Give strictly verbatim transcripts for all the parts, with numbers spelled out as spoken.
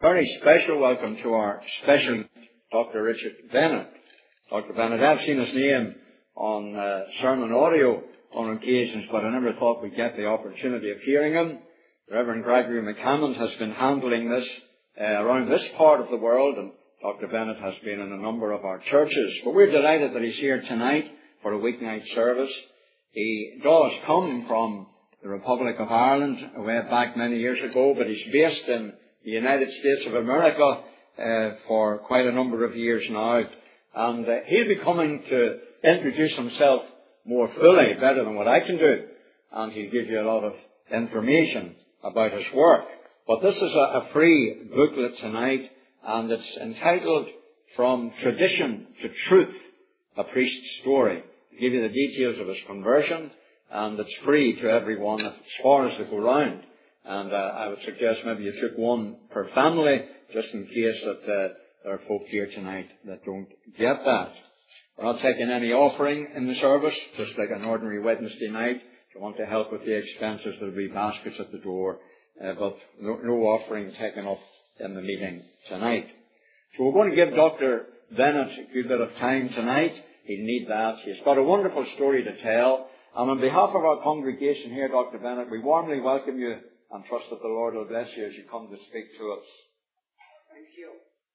Very special welcome to our special Doctor Richard Bennett. Doctor Bennett, I've seen his name on uh, sermon audio on occasions, but I never thought we'd get the opportunity of hearing him. The Reverend Gregory McCammond has been handling this uh, around this part of the world, and Doctor Bennett has been in a number of our churches. But we're delighted that he's here tonight for a weeknight service. He does come from the Republic of Ireland way back many years ago, but he's based in the United States of America uh, for quite a number of years now. And uh, he'll be coming to introduce himself more fully, better than what I can do. And he'll give you a lot of information about his work. But this is a, a free booklet tonight, and it's entitled From Tradition to Truth, A Priest's Story. I'll give you the details of his conversion, and it's free to everyone as far as they go round. And uh, I would suggest maybe you took one per family, just in case that uh, there are folk here tonight that don't get that. We're not taking any offering in the service, just like an ordinary Wednesday night. If you want to help with the expenses, there'll be baskets at the door, uh, but no, no offering taken up in the meeting tonight. So we're going to give Doctor Bennett a good bit of time tonight. He'll need that. He's got a wonderful story to tell. And on behalf of our congregation here, Doctor Bennett, we warmly welcome you and trust that the Lord will bless you as you come to speak to us. Thank you.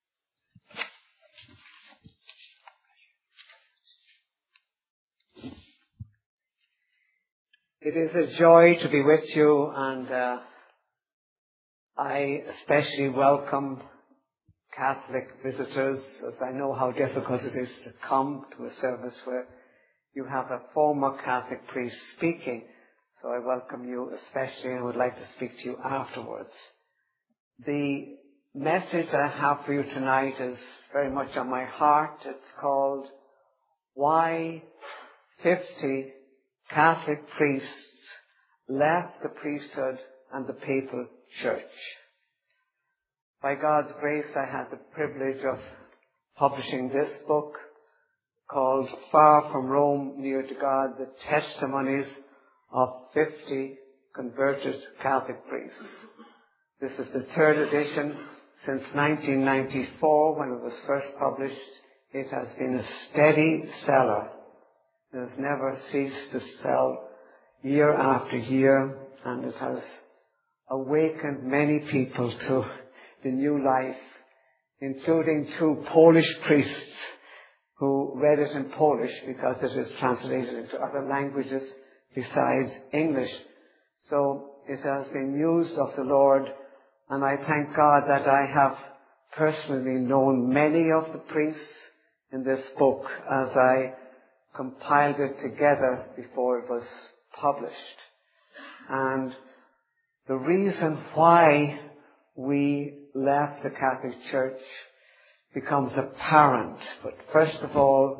It is a joy to be with you, and uh, I especially welcome Catholic visitors, as I know how difficult it is to come to a service where you have a former Catholic priest speaking. So I welcome you especially and would like to speak to you afterwards. The message I have for you tonight is very much on my heart. It's called Why fifty Catholic Priests Left the Priesthood and the Papal Church. By God's grace, I had the privilege of publishing this book called Far from Rome, Near to God, the Testimonies of fifty converted Catholic priests. This is the third edition since nineteen ninety-four, when it was first published. It has been a steady seller. It has never ceased to sell year after year, and it has awakened many people to the new life, including two Polish priests who read it in Polish because it is translated into other languages besides English. So it has been used of the Lord, and I thank God that I have personally known many of the priests in this book as I compiled it together before it was published. And the reason why we left the Catholic Church becomes apparent. But first of all,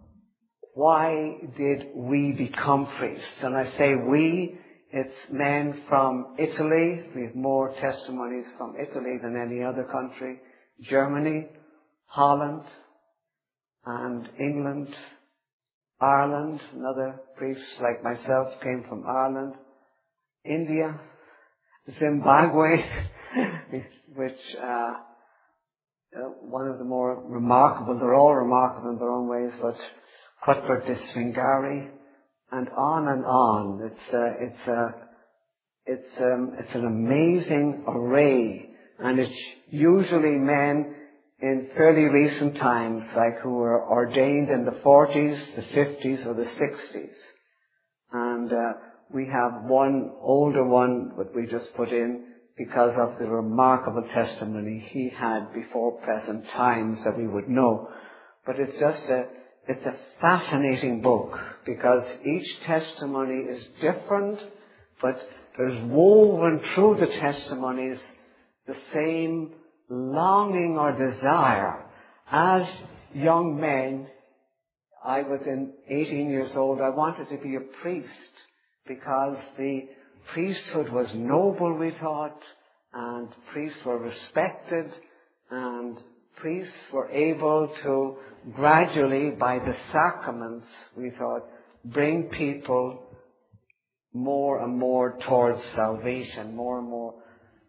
why did we become priests? And I say we, it's men from Italy. We have more testimonies from Italy than any other country. Germany, Holland, and England, Ireland. Another priests like myself came from Ireland. India, Zimbabwe, which uh, uh, one of the more remarkable, they're all remarkable in their own ways, but Cuthbert de Swingari, and on and on. It's uh, it's uh, it's um, it's an amazing array, and it's usually men in fairly recent times, like who were ordained in the forties, the fifties, or the sixties. And uh, we have one older one that we just put in because of the remarkable testimony he had before present times that we would know. But it's just a It's a fascinating book because each testimony is different, but there's woven through the testimonies the same longing or desire. As young men, I was in eighteen years old, I wanted to be a priest because the priesthood was noble, we thought, and priests were respected, and priests were able to gradually, by the sacraments, we thought, bring people more and more towards salvation, more and more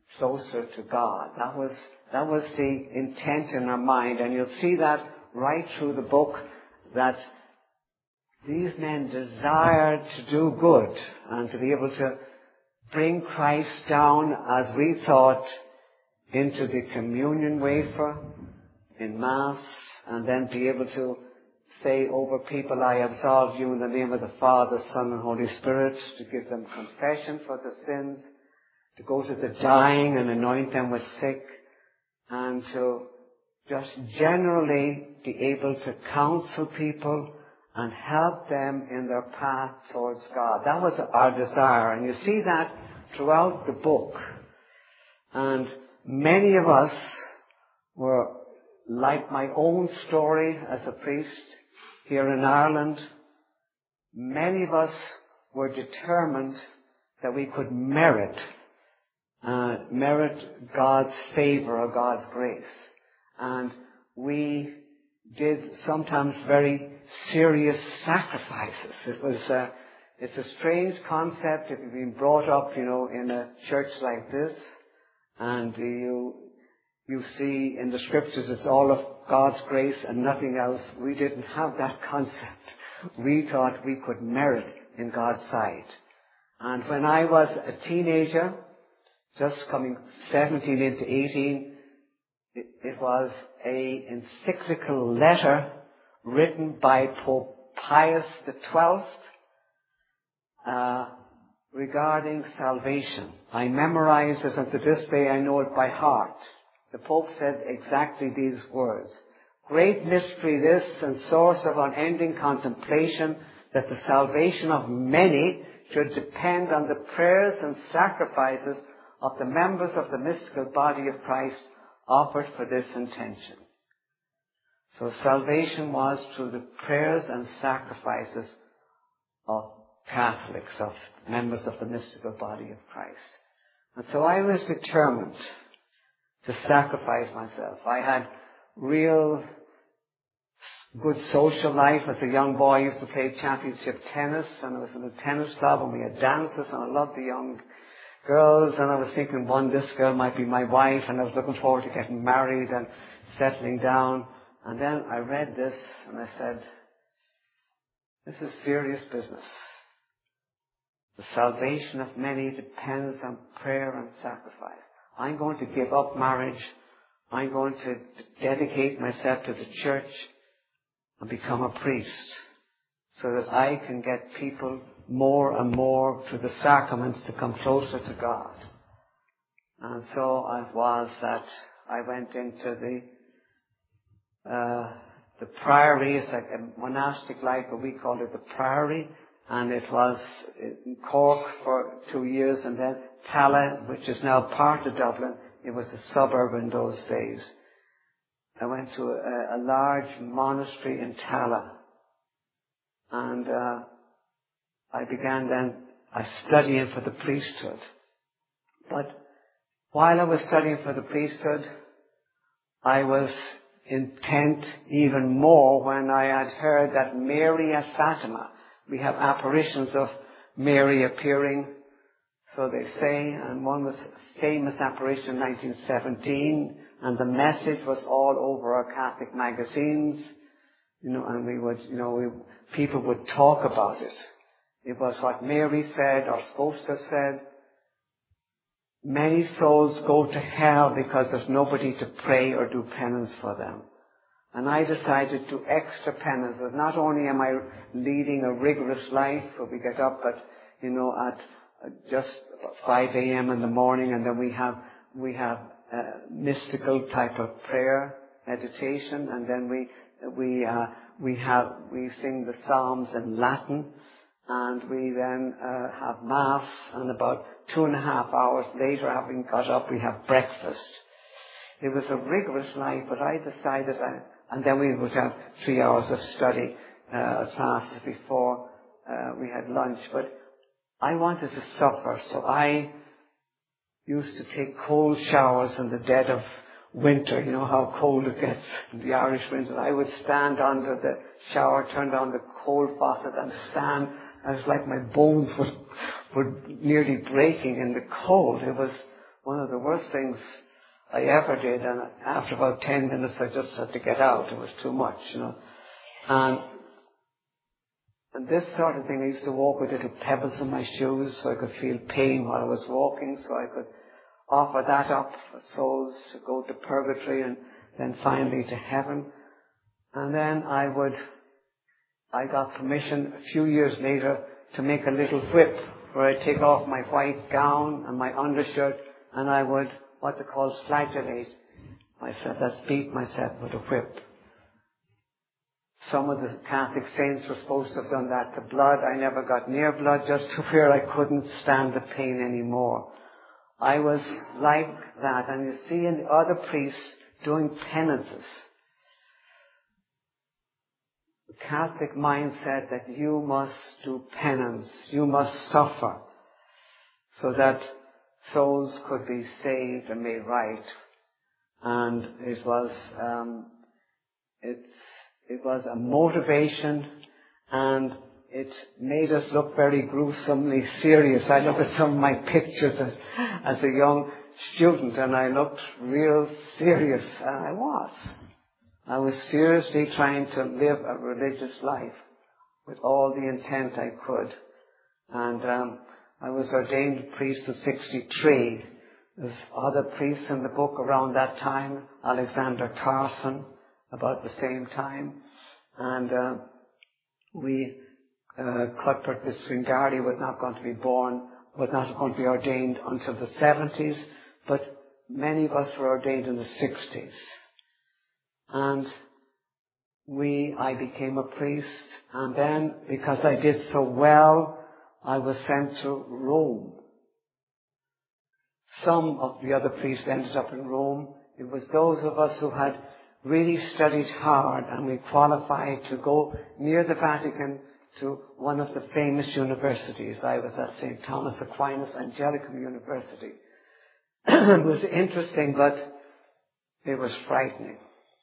closer to God. That was, that was the intent in our mind. And you'll see that right through the book, that these men desired to do good and to be able to bring Christ down, as we thought, into the communion wafer in Mass, and then be able to say over people, I absolve you in the name of the Father, Son, and Holy Spirit, to give them confession for the sins, to go to the dying and anoint them with sick, and to just generally be able to counsel people and help them in their path towards God. That was our desire. And you see that throughout the book. And many of us were, like my own story as a priest here in Ireland, many of us were determined that we could merit, uh, merit God's favor or God's grace. And we did sometimes very serious sacrifices. It was, uh, it's a strange concept if you've been brought up, you know, in a church like this, and you, you see in the scriptures it's all of God's grace and nothing else. We didn't have that concept. We thought we could merit in God's sight. And when I was a teenager, just coming seventeen into eighteen, it, it was a encyclical letter written by Pope Pius the twelfth uh, regarding salvation. I memorized it, and to this day I know it by heart. The Pope said exactly these words: great mystery this, and source of unending contemplation, that the salvation of many should depend on the prayers and sacrifices of the members of the mystical body of Christ offered for this intention. So salvation was through the prayers and sacrifices of Catholics, of members of the mystical body of Christ. And so I was determined to sacrifice myself. I had real good social life. As a young boy, I used to play championship tennis, and I was in a tennis club, and we had dances, and I loved the young girls, and I was thinking, one, this girl might be my wife, and I was looking forward to getting married and settling down. And then I read this, and I said, this is serious business. The salvation of many depends on prayer and sacrifice. I'm going to give up marriage. I'm going to dedicate myself to the church and become a priest, so that I can get people more and more through the sacraments to come closer to God. And so it was that I went into the uh, the priory. It's like a monastic life, but we called it the priory. And it was in Cork for two years, and then Tala, which is now part of Dublin. It was a suburb in those days. I went to a, a large monastery in Tala, and uh, I began then I studying for the priesthood. But while I was studying for the priesthood, I was intent even more when I had heard that Mary at Fatima, we have apparitions of Mary appearing, so they say, and one was a famous apparition in nineteen seventeen, and the message was all over our Catholic magazines, you know, and we would, you know, we, people would talk about it. It was what Mary said, or supposed to have said. Many souls go to hell because there's nobody to pray or do penance for them. And I decided to extra penance. Not only am I leading a rigorous life, where we get up at, you know, at just five a.m. in the morning, and then we have, we have uh, mystical type of prayer, meditation, and then we, we, uh, we have, we sing the Psalms in Latin, and we then uh, have Mass, and about two and a half hours later, having got up, we have breakfast. It was a rigorous life, but I decided I, and then we would have three hours of study uh, classes before uh, we had lunch. But I wanted to suffer, so I used to take cold showers in the dead of winter. You know how cold it gets in the Irish winter. I would stand under the shower, turn down the cold faucet, and stand. I was like my bones were, were nearly breaking in the cold. It was one of the worst things I ever did, and after about ten minutes I just had to get out. It was too much, you know. And, and this sort of thing, I used to walk with little pebbles in my shoes so I could feel pain while I was walking, so I could offer that up for souls to go to purgatory and then finally to heaven. And then I would, I got permission a few years later to make a little whip where I'd take off my white gown and my undershirt and I would, what they call flagellate myself, that's beat myself with a whip. Some of the Catholic saints were supposed to have done that to blood. I never got near blood, just to where I couldn't stand the pain anymore. I was like that, and you see in the other priests doing penances. The Catholic mind said that you must do penance, you must suffer, so that souls could be saved and made right. And it was, um, it's, it was a motivation, and it made us look very gruesomely serious. I look at some of my pictures as, as a young student, and I looked real serious, and I was. I was seriously trying to live a religious life with all the intent I could. And um, I was ordained priest in sixty-three. There's other priests in the book around that time, Alexander Carson, about the same time. And uh, we, uh, Cuthbert de Swingardi was not going to be born, was not going to be ordained until the seventies, but many of us were ordained in the sixties. And we, I became a priest, and then, because I did so well, I was sent to Rome. Some of the other priests ended up in Rome. It was those of us who had really studied hard, and we qualified to go near the Vatican to one of the famous universities. I was at Saint Thomas Aquinas Angelicum University. It was interesting, but it was frightening.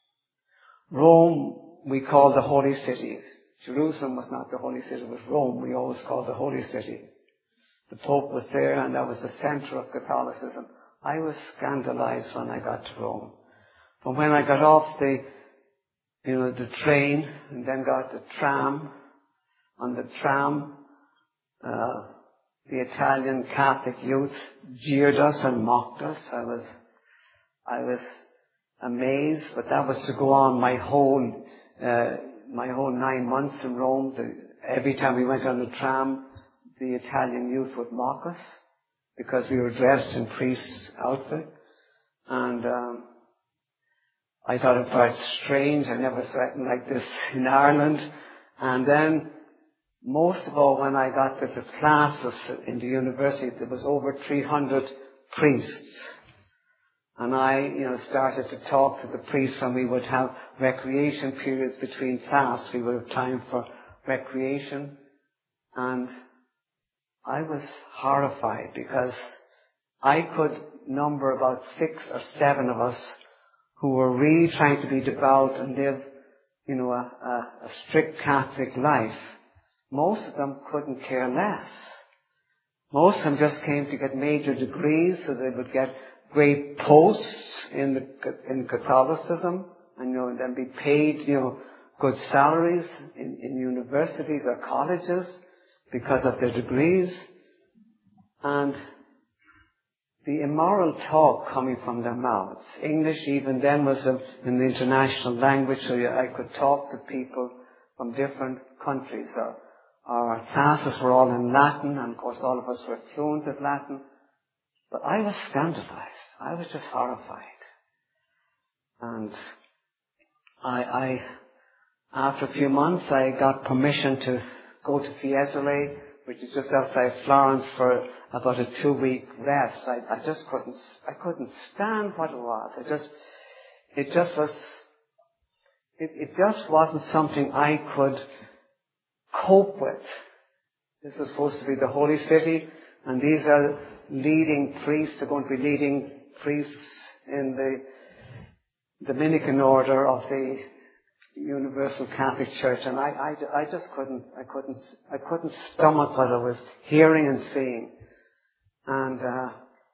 Rome we call the Holy City. Jerusalem was not the Holy City, it was Rome we always called the Holy City. The Pope was there, and that was the center of Catholicism. I was scandalized when I got to Rome. But when I got off the, you know, the train, and then got the tram, on the tram, uh, the Italian Catholic youth jeered us and mocked us. I was, I was amazed, but that was to go on my whole, uh, my whole nine months in Rome. The, every time we went on the tram, the Italian youth would mock us because we were dressed in priest's outfit. And um, I thought it quite strange. I never saw anything like this in Ireland. And then, most of all, when I got to the classes in the university, there was over three hundred priests. And I, you know, started to talk to the priests when we would have recreation periods between class. We would have time for recreation. And I was horrified because I could number about six or seven of us who were really trying to be devout and live, you know, a, a, a strict Catholic life. Most of them couldn't care less. Most of them just came to get major degrees so they would get great posts in the, in Catholicism, and, you know, and then be paid, you know, good salaries in, in universities or colleges because of their degrees. And the immoral talk coming from their mouths. English even then was a, an international language, so I could talk to people from different countries. Our, our classes were all in Latin, and of course all of us were fluent at Latin. But I was scandalized. I was just horrified. And I, I, after a few months, I got permission to go to Fiesole, which is just outside Florence, for about a two-week rest. I, I just couldn't, I couldn't stand what it was. I just, it just was, it, it just wasn't something I could cope with. This was supposed to be the Holy City, and these are leading priests. They're going to be leading priests in the Dominican order of the Universal Catholic Church, and I, I, I just couldn't, I couldn't, I couldn't stomach what I was hearing and seeing. And uh,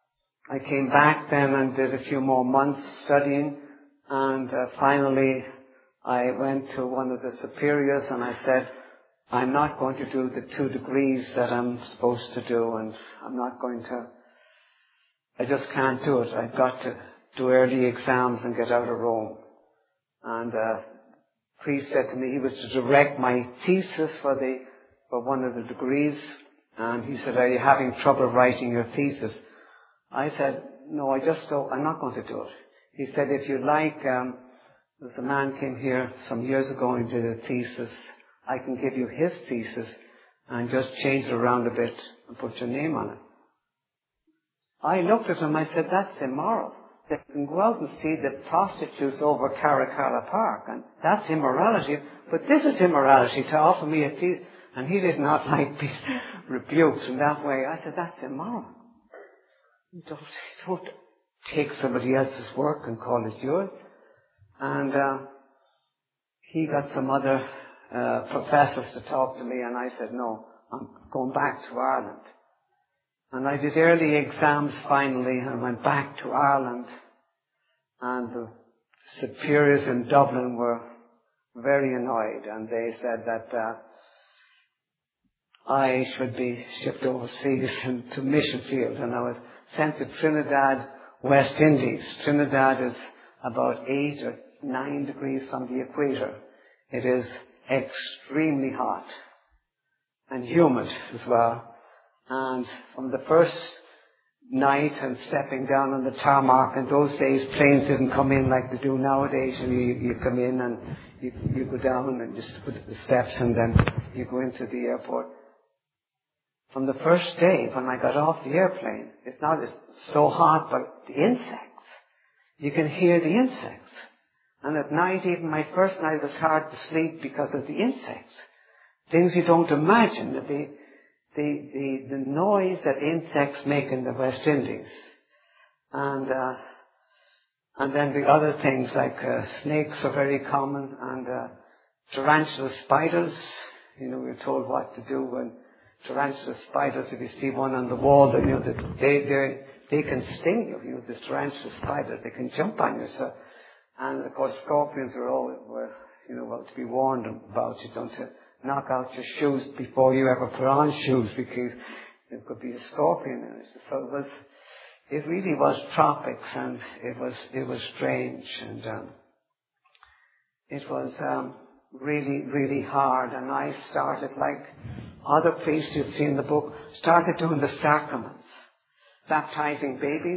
I came back then and did a few more months studying, and uh, finally I went to one of the superiors and I said, I'm not going to do the two degrees that I'm supposed to do, and I'm not going to, I just can't do it. I've got to do early exams and get out of Rome. And uh, the priest said to me he was to direct my thesis for the for one of the degrees, and he said, are you having trouble writing your thesis? I said, no, I just don't, I'm not going to do it. He said, if you like, um, there's a man came here some years ago and did a thesis. I can give you his thesis and just change it around a bit and put your name on it. I looked at him, I said, that's immoral. They can go out and see the prostitutes over Caracalla Park, and that's immorality. But this is immorality to offer me a thesis. And he did not like being rebuked in that way. I said, that's immoral. You don't, you don't take somebody else's work and call it yours. And uh, he got some other uh, professors to talk to me, and I said, no, I'm going back to Ireland. And I did early exams finally and went back to Ireland. And the superiors in Dublin were very annoyed, and they said that uh, I should be shipped overseas and to mission field, and I was sent to Trinidad, West Indies. Trinidad is about eight or nine degrees from the equator. It is extremely hot and humid as well. And from the first night and stepping down on the tarmac, in those days planes didn't come in like they do nowadays. You, you come in and you, you go down and just put the steps and then you go into the airport. From the first day when I got off the airplane, it's not it's so hot, but the insects, you can hear the insects. And at night, even my first night, it was hard to sleep because of the insects. Things you don't imagine, the, the, the, the noise that insects make in the West Indies. And, uh, and then the other things like uh, snakes are very common, and uh, tarantula spiders. You know, we're told what to do when tarantula spiders, if you see one on the wall, that, you know, that they, they, they can sting you. You know, the tarantula spiders, they can jump on you. So, and of course, scorpions are all, were, you know, well, to be warned about. You don't to knock out your shoes before you ever put on shoes, because there could be a scorpion in it. So it was, it really was tropics, and it was, it was strange, and um, it was um, really, really hard. And I started, like other priests you'd see in the book, started doing the sacraments, baptizing babies,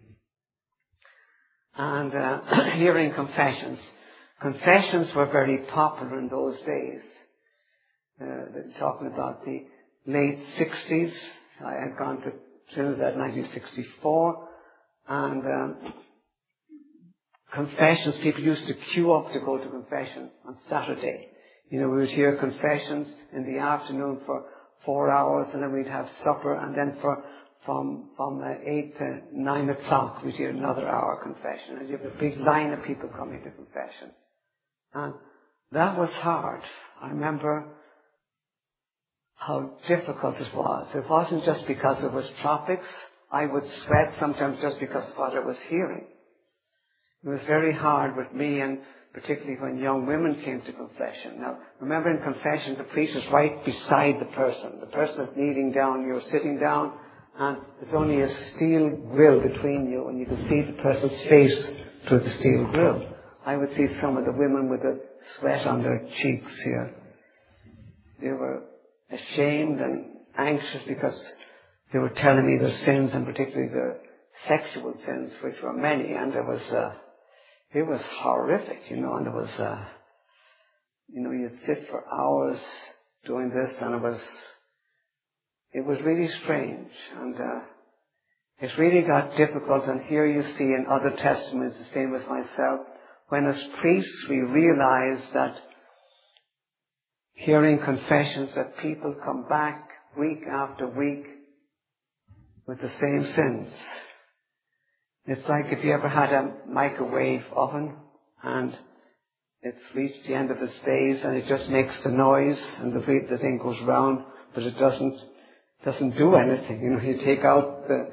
and uh, hearing confessions. Confessions were very popular in those days. Uh, talking about the late sixties. I had gone to Trinidad in nineteen sixty-four, and um, confessions, people used to queue up to go to confession on Saturday. You know, we would hear confessions in the afternoon for four hours, and then we'd have supper, and then for from from uh, eight to nine o'clock we'd hear another hour confession, and you have a big line of people coming to confession. And that was hard. I remember how difficult it was. It wasn't just because it was tropics. I would sweat sometimes just because of what I was hearing. It was very hard with me, and particularly when young women came to confession. Now, remember, in confession, the priest is right beside the person. The person is kneeling down, you're sitting down, and there's only a steel grill between you, and you can see the person's face through the steel grill. I would see some of the women with the sweat on their cheeks here. They were ashamed and anxious because they were telling me their sins, and particularly their sexual sins, which were many, and there was, uh, it was horrific, you know, and it was, uh, you know, you'd sit for hours doing this, and it was, it was really strange, and uh, it really got difficult. And here you see in other testaments, the same as myself, when as priests we realize that hearing confessions that people come back week after week with the same sins. It's like if you ever had a microwave oven and it's reached the end of its days and it just makes the noise and the, the thing goes round, but it doesn't doesn't do anything. You know, you take out the,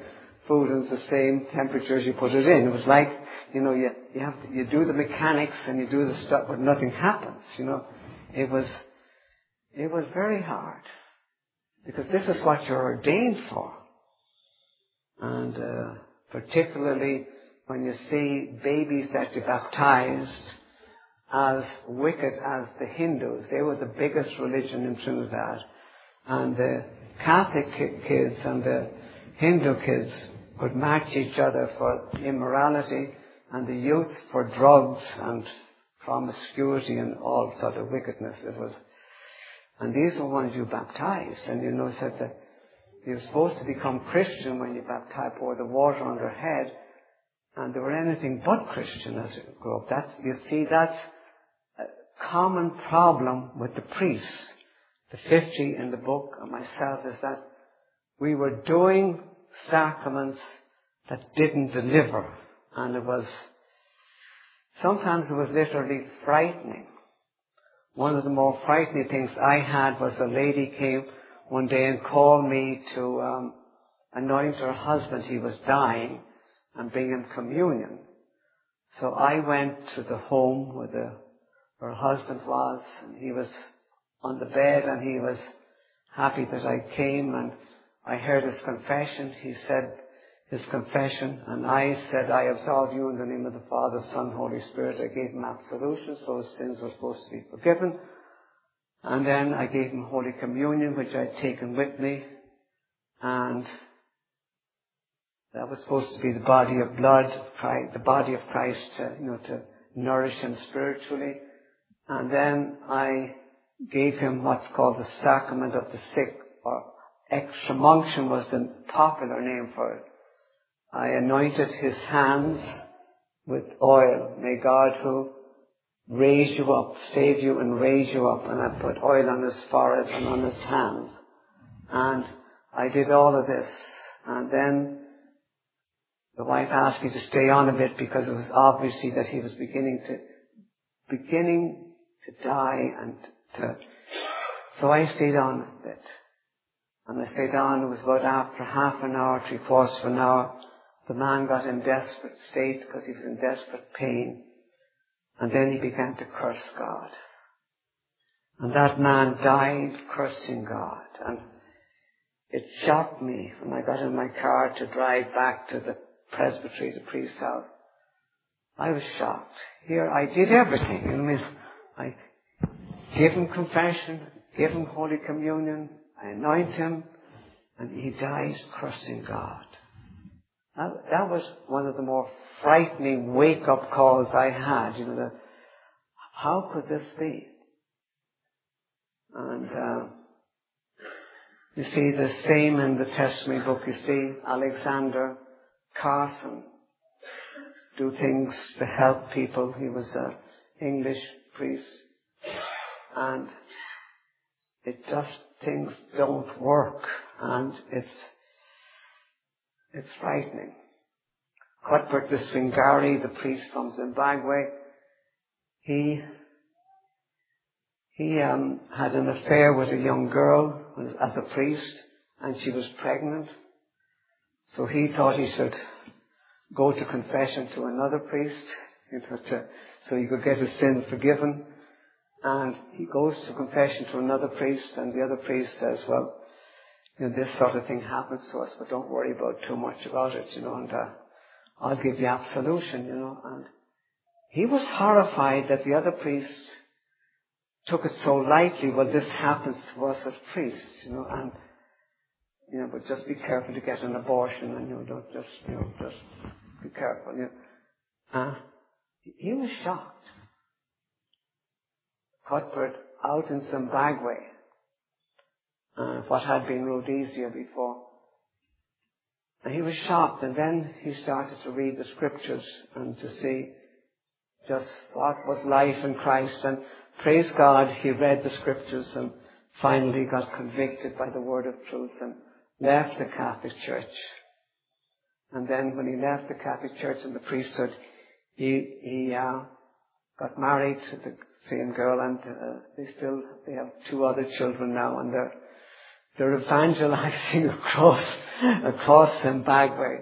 food in the same temperature as you put it in. It was like, you know, you, you have to, you do the mechanics and you do the stuff, but nothing happens, you know. It was, it was very hard. Because this is what you're ordained for. And, uh, particularly when you see babies that you baptized as wicked as the Hindus. They were the biggest religion in Trinidad. And the Catholic kids and the Hindu kids would match each other for immorality, and the youth for drugs and promiscuity and all sort of wickedness. It was, and these were ones you baptized. And you know, said that you're supposed to become Christian when you baptize, pour the water on their head, and they were anything but Christian as it grew up. That's, you see, that's a common problem with the priests. The fifty in the book and myself is that we were doing sacraments that didn't deliver. And it was, sometimes it was literally frightening. One of the more frightening things I had was a lady came one day and called me to um, anoint her husband. He was dying, and bring him communion. So I went to the home where the, her husband was, and he was on the bed, and he was happy that I came, and I heard his confession. He said his confession, and I said, I absolve you in the name of the Father, Son, Holy Spirit. I gave him absolution, so his sins were supposed to be forgiven. And then I gave him Holy Communion, which I'd taken with me, and that was supposed to be the body of blood, the body of Christ, to, you know, to nourish him spiritually. And then I gave him what's called the sacrament of the sick, or extreme unction was the popular name for it. I anointed his hands with oil. May God who raise you up, save you and raise you up. And I put oil on his forehead and on his hands. And I did all of this. And then the wife asked me to stay on a bit because it was obviously that he was beginning to, beginning to die and to, so I stayed on a bit. And I stayed on, it was about after half an hour, three quarters of an hour, the man got in desperate state because he was in desperate pain. And then he began to curse God. And that man died cursing God. And it shocked me when I got in my car to drive back to the presbytery, the priest's house. I was shocked. Here I did everything. I mean, I gave him confession, gave him Holy Communion, I anoint him, and he dies cursing God. That, that was one of the more frightening wake-up calls I had. You know, the, how could this be? And uh, you see the same in the testimony book. You see Alexander Carson do things to help people. He was an English priest, and it just, things don't work, and it's it's frightening. Cuthbert the Swingari, the priest from Zimbabwe, he he um, had an affair with a young girl as a priest, and she was pregnant. So he thought he should go to confession to another priest, you know, to, so he could get his sin forgiven. And he goes to confession to another priest, and the other priest says, well, you know, this sort of thing happens to us, but don't worry about too much about it, you know, and uh, I'll give you absolution, you know. And he was horrified that the other priest took it so lightly. Well, this happens to us as priests, you know, and you know, but just be careful to get an abortion, and you know, don't just, you know, just be careful. You know. uh, he was shocked. Cuthbert out in Zimbabwe, uh, what had been Rhodesia before. And he was shocked, and then he started to read the scriptures and to see just what was life in Christ. And praise God, he read the scriptures and finally got convicted by the word of truth and left the Catholic Church. And then when he left the Catholic Church and the priesthood, he, he uh, got married to the same girl, and uh, they still, they have two other children now, and they're, they're evangelizing across, across Zimbabwe.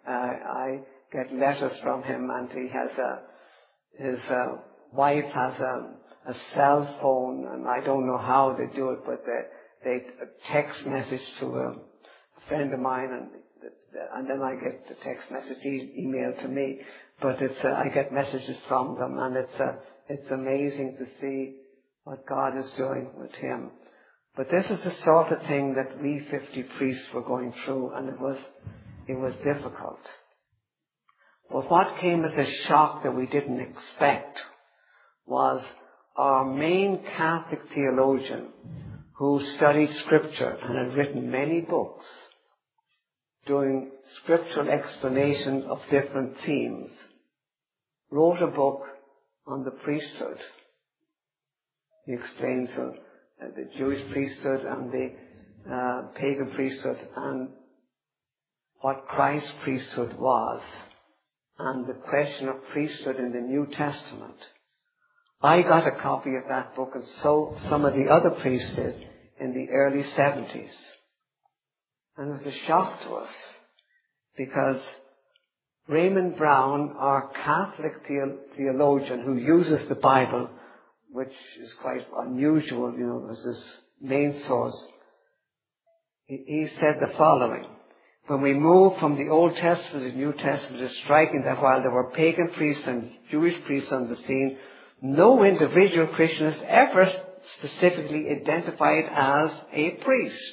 Uh, I get letters from him, and he has a, his uh, wife has a, a cell phone, and I don't know how they do it, but they, they text message to a friend of mine, and and then I get the text message e- emailed to me. But it's uh, I get messages from them, and it's uh, it's amazing to see what God is doing with him. But this is the sort of thing that we fifty priests were going through, and it was it was difficult. But what came as a shock that we didn't expect was our main Catholic theologian, who studied Scripture and had written many books doing scriptural explanation of different themes, wrote a book on the priesthood. He explains uh, the Jewish priesthood and the uh, pagan priesthood and what Christ's priesthood was, and the question of priesthood in the New Testament. I got a copy of that book, and so some of the other priests did in the early seventies. And it was a shock to us, because Raymond Brown, our Catholic theologian who uses the Bible, which is quite unusual, you know, as his main source, he said the following: when we move from the Old Testament to the New Testament, it's striking that while there were pagan priests and Jewish priests on the scene, no individual Christian is ever specifically identified as a priest.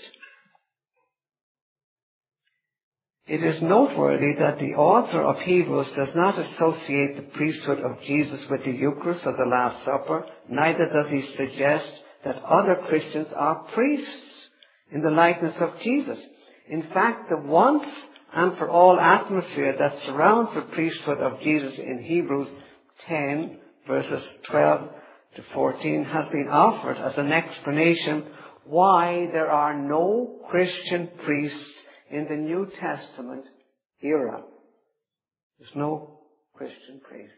It is noteworthy that the author of Hebrews does not associate the priesthood of Jesus with the Eucharist or the Last Supper. Neither does he suggest that other Christians are priests in the likeness of Jesus. In fact, the once and for all atmosphere that surrounds the priesthood of Jesus in Hebrews ten, verses twelve to fourteen, has been offered as an explanation why there are no Christian priests in the New Testament era. There's no Christian priests.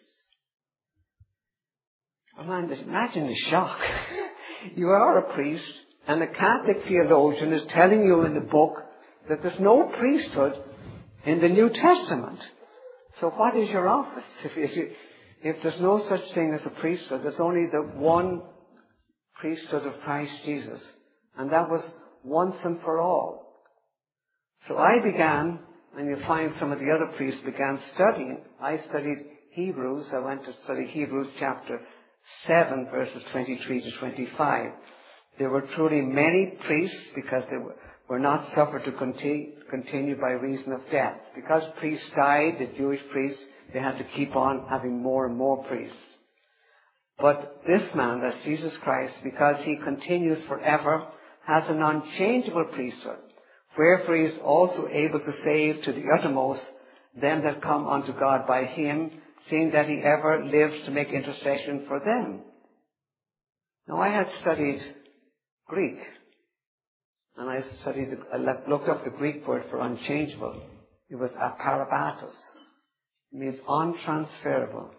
Imagine the shock. You are a priest, and a Catholic theologian is telling you in the book that there's no priesthood in the New Testament. So what is your office? If, if, you, if there's no such thing as a priesthood, there's only the one priesthood of Christ Jesus. And that was once and for all. So I began, and you'll find some of the other priests began studying. I studied Hebrews. I went to study Hebrews chapter seven, verses twenty-three to twenty-five. There were truly many priests because they were, were not suffered to continue, continue by reason of death. Because priests died, the Jewish priests, they had to keep on having more and more priests. But this man, that's Jesus Christ, because he continues forever, has an unchangeable priesthood. Wherefore he is also able to save to the uttermost them that come unto God by him, seeing that he ever lives to make intercession for them. Now I had studied Greek, and I studied, I looked up the Greek word for unchangeable. It was aparabatos. It means untransferable.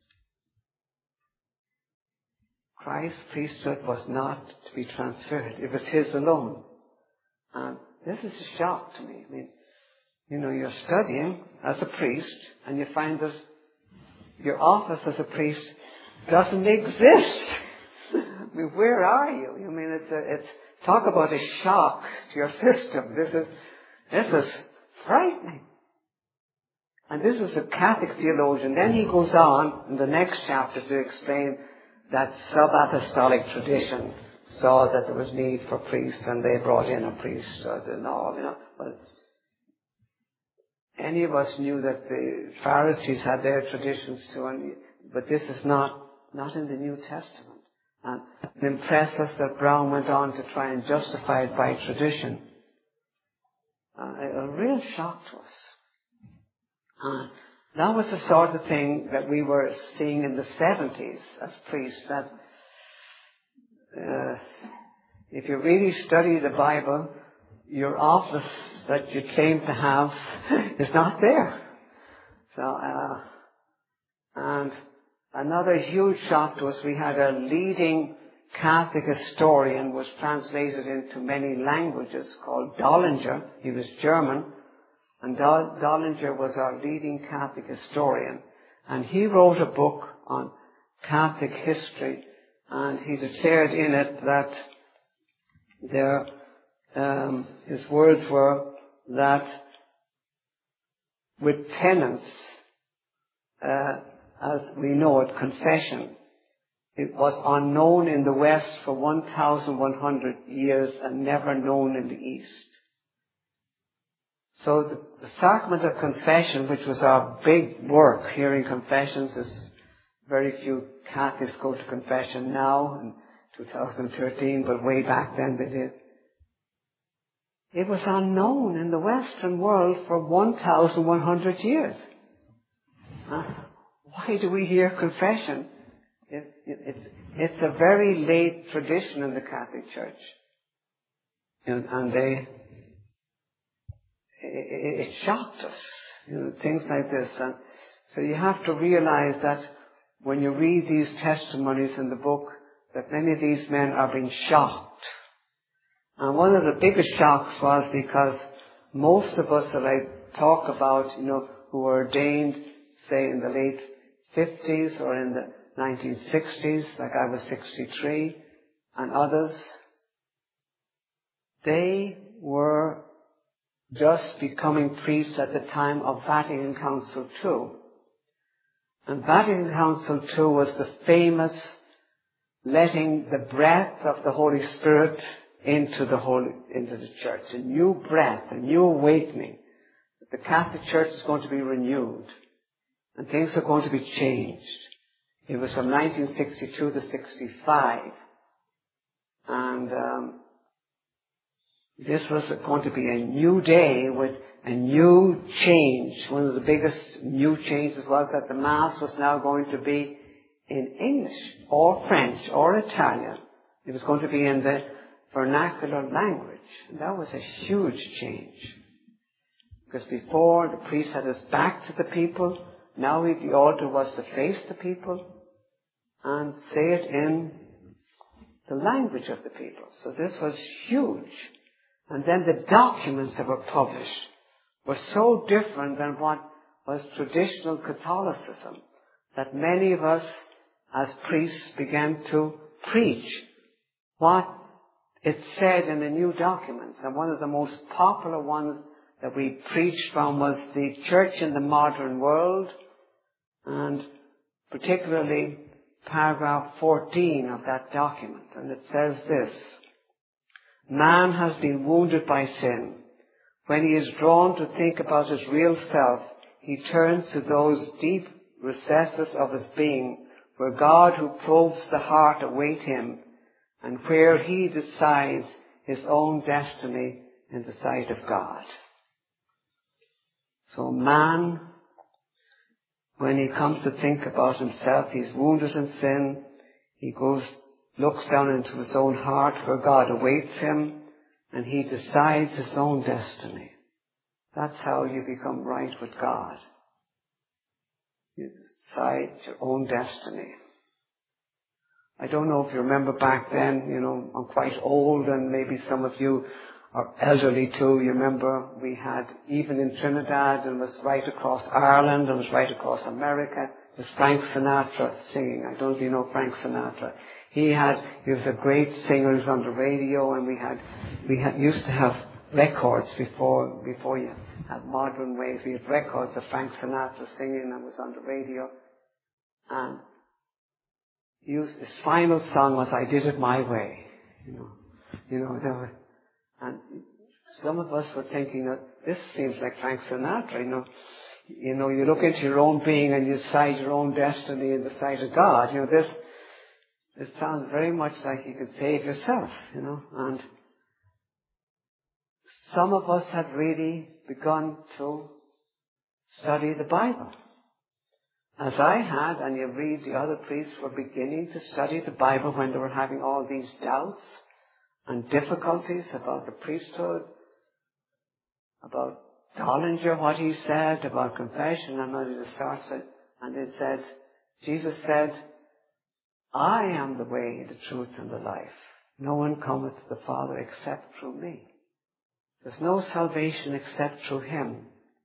Christ's priesthood was not to be transferred. It was his alone. And this is a shock to me. I mean, you know, you're studying as a priest, and you find that your office as a priest doesn't exist. I mean, where are you? I mean, it's a, it's talk about a shock to your system. This is this is frightening. And this is a Catholic theologian. Then he goes on in the next chapter to explain that sub-apostolic tradition saw that there was need for priests, and they brought in a priest and all, you know. But any of us knew that the Pharisees had their traditions too, and, but this is not not in the New Testament. And it impressed us that Brown went on to try and justify it by tradition. Uh, a real shock to us. Uh, that was the sort of thing that we were seeing in the seventies as priests, that uh, if you really study the Bible, your office that you claim to have is not there. So, uh, and another huge shock to us, we had a leading Catholic historian, was translated into many languages, called Dollinger. He was German, And Dol- Dollinger was our leading Catholic historian. And he wrote a book on Catholic history. And he declared in it that there, um, his words were that with penance, uh, as we know it, confession, it was unknown in the West for one thousand one hundred years and never known in the East. So the, the sacrament of confession, which was our big work, hearing confessions, is very few Catholics go to confession now in two thousand thirteen, but way back then they did. It was unknown in the Western world for one thousand one hundred years. Huh? Why do we hear confession? It, it, it's, it's a very late tradition in the Catholic Church. And, and they, it, it shocked us, you know, things like this. And so you have to realize that when you read these testimonies in the book, that many of these men are being shocked. And one of the biggest shocks was because most of us that I talk about, you know, who were ordained, say, in the late fifties or in the nineteen sixties, like I was sixty-three, and others, they were just becoming priests at the time of Vatican Council two. And Vatican Council two was the famous letting the breath of the Holy Spirit into the Holy, into the Church. A new breath, a new awakening. The Catholic Church is going to be renewed. And things are going to be changed. It was from nineteen sixty-two to sixty-five. And um, this was going to be a new day with a new change. One of the biggest new changes was that the Mass was now going to be in English or French or Italian. It was going to be in the vernacular language. And that was a huge change. Because before, the priest had his back to the people. Now the altar was to face the people and say it in the language of the people. So this was huge. And then the documents that were published were so different than what was traditional Catholicism that many of us as priests began to preach what it said in the new documents. And one of the most popular ones that we preached from was the Church in the Modern World, and particularly paragraph fourteen of that document. And it says this: man has been wounded by sin. When he is drawn to think about his real self, he turns to those deep recesses of his being where God who probes the heart await him, and where he decides his own destiny in the sight of God. So man, when he comes to think about himself, he's wounded in sin. He goes, looks down into his own heart where God awaits him, and he decides his own destiny. That's how you become right with God. You decide your own destiny. I don't know if you remember back then, you know, I'm quite old, and maybe some of you are elderly too. You remember we had, even in Trinidad, and was right across Ireland, and was right across America, it was Frank Sinatra singing. I don't know if you know Frank Sinatra. He had, he was a great singer. He was on the radio, and we had, we had, used to have records before, before you had modern ways. We had records of Frank Sinatra singing, and was on the radio. And his final song was "I Did It My Way." You know, you know, there were, and some of us were thinking that this seems like Frank Sinatra. You know, you know, you look into your own being and you decide your own destiny in the sight of God. You know, this this sounds very much like you could save yourself. You know, and some of us had really begun to study the Bible. As I had, and you read the other priests were beginning to study the Bible when they were having all these doubts and difficulties about the priesthood, about Dollinger, what he said, about confession, and then it starts it, and it said, Jesus said, I am the way, the truth, and the life. No one cometh to the Father except through me. There's no salvation except through him.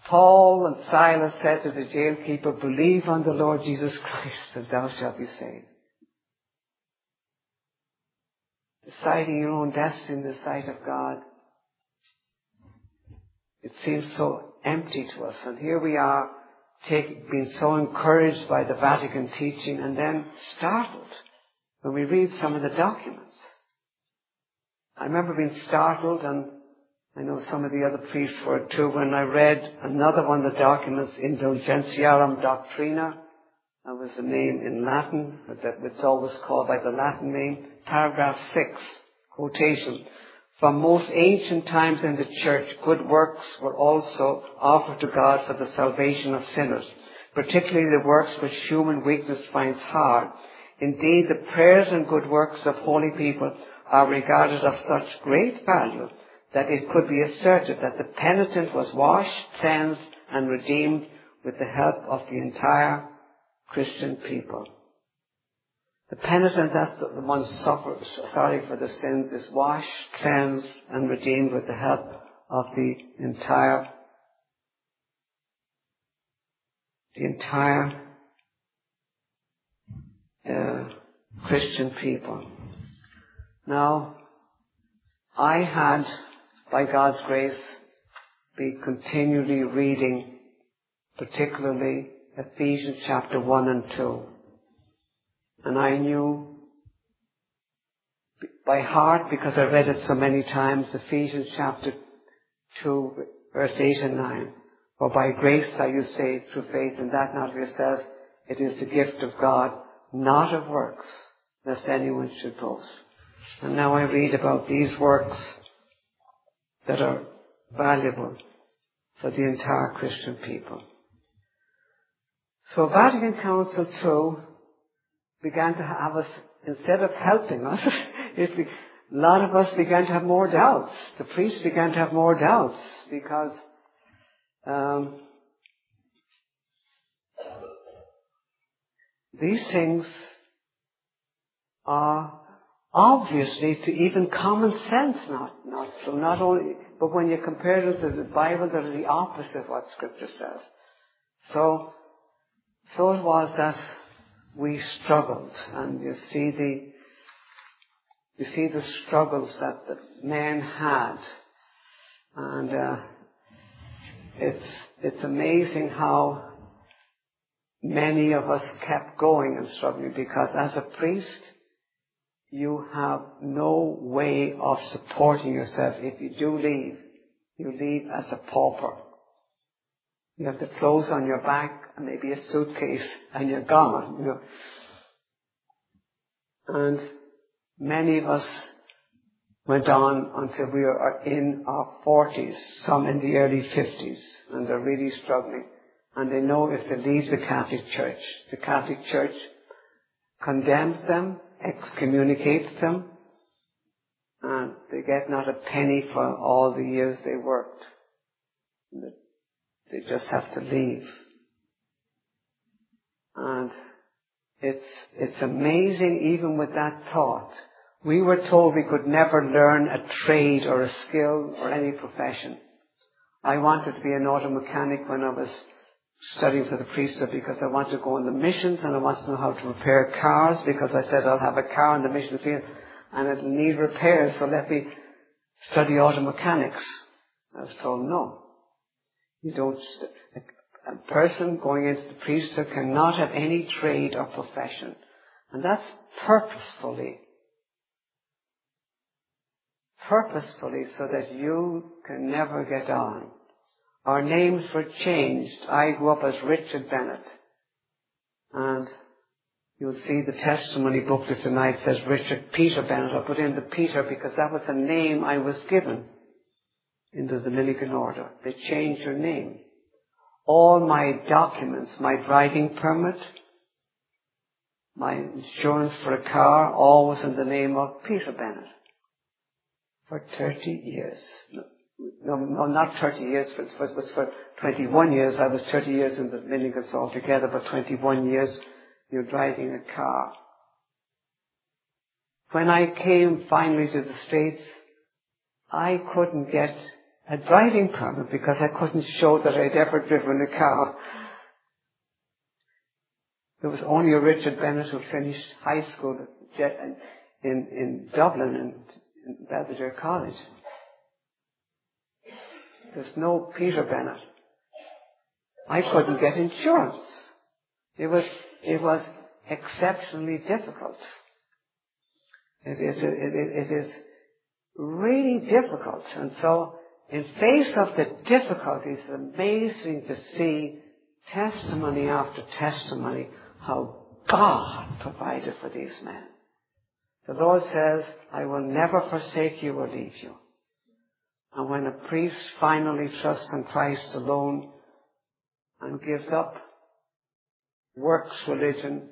Paul and Silas said to the jailkeeper, believe on the Lord Jesus Christ and thou shalt be saved. Deciding your own destiny in the sight of God. It seems so empty to us. And here we are, take, being so encouraged by the Vatican teaching and then startled when we read some of the documents. I remember being startled, and I know some of the other priests were too, when I read another one of the documents, Indulgentiarum Doctrina. That was the name in Latin, but that it's always called by the Latin name. Paragraph six, quotation. From most ancient times in the church, good works were also offered to God for the salvation of sinners, particularly the works which human weakness finds hard. Indeed, the prayers and good works of holy people are regarded of such great value that it could be asserted that the penitent was washed, cleansed, and redeemed with the help of the entire Christian people. The penitent, that's the one suffer, sorry for the sins, is washed, cleansed, and redeemed with the help of the entire, the entire uh, Christian people. Now, I had, by God's grace, be continually reading, particularly Ephesians chapter one and two. And I knew by heart, because I read it so many times, Ephesians chapter two, verse eight and nine. For by grace are you saved through faith, and that not of yourselves, it is the gift of God, not of works, lest anyone should boast. And now I read about these works that are valuable for the entire Christian people. So Vatican Council two began to have us, instead of helping us, it, a lot of us began to have more doubts. The priests began to have more doubts because um, these things are obviously, to even common sense, not not so. Not only, but when you compare it to the Bible, they're the opposite of what Scripture says. So, so it was that we struggled, and you see the you see the struggles that the men had, and uh, it's it's amazing how many of us kept going and struggling, because as a priest, you have no way of supporting yourself. If you do leave, you leave as a pauper. You have the clothes on your back and maybe a suitcase, and you're gone. You know. And many of us went on until we were in our forties, some in the early fifties, and they're really struggling. And they know if they leave the Catholic Church, the Catholic Church condemns them, excommunicates them, and they get not a penny for all the years they worked. They just have to leave. And it's it's amazing, even with that thought. We were told we could never learn a trade or a skill or any profession. I wanted to be an auto mechanic when I was studying for the priesthood, because I wanted to go on the missions and I wanted to know how to repair cars, because I said I'll have a car in the mission field and it'll need repairs, so let me study auto mechanics. I was told no. You don't. St- a person going into the priesthood cannot have any trade or profession, and that's purposefully. Purposefully, so that you can never get on. Our names were changed. I grew up as Richard Bennett. And you'll see the testimony booklet tonight says Richard Peter Bennett. I put in the Peter because that was the name I was given in the Dominican order. They changed your name. All my documents, my driving permit, my insurance for a car, all was in the name of Peter Bennett. For thirty years. No, no, not thirty years, it was, was for twenty-one years. I was thirty years in the Dominicans altogether, but twenty-one years you're driving a car. When I came finally to the States, I couldn't get a driving permit because I couldn't show that I'd ever driven a car. There was only a Richard Bennett who finished high school in, in, in Dublin and in Belvedere College. There's no Peter Bennett. I couldn't get insurance. It was, it was exceptionally difficult. It is, it, it, it is really difficult. And so, in face of the difficulties, it's amazing to see testimony after testimony how God provided for these men. The Lord says, I will never forsake you or leave you. And when a priest finally trusts in Christ alone and gives up works religion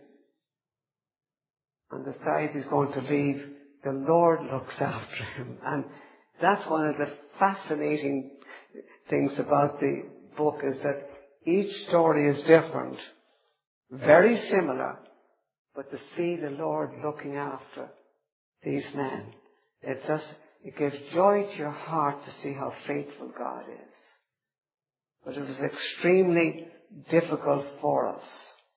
and decides he's going to leave, the Lord looks after him. And that's one of the fascinating things about the book, is that each story is different, very similar, but to see the Lord looking after these men, it just, it gives joy to your heart to see how faithful God is. But it was extremely difficult for us.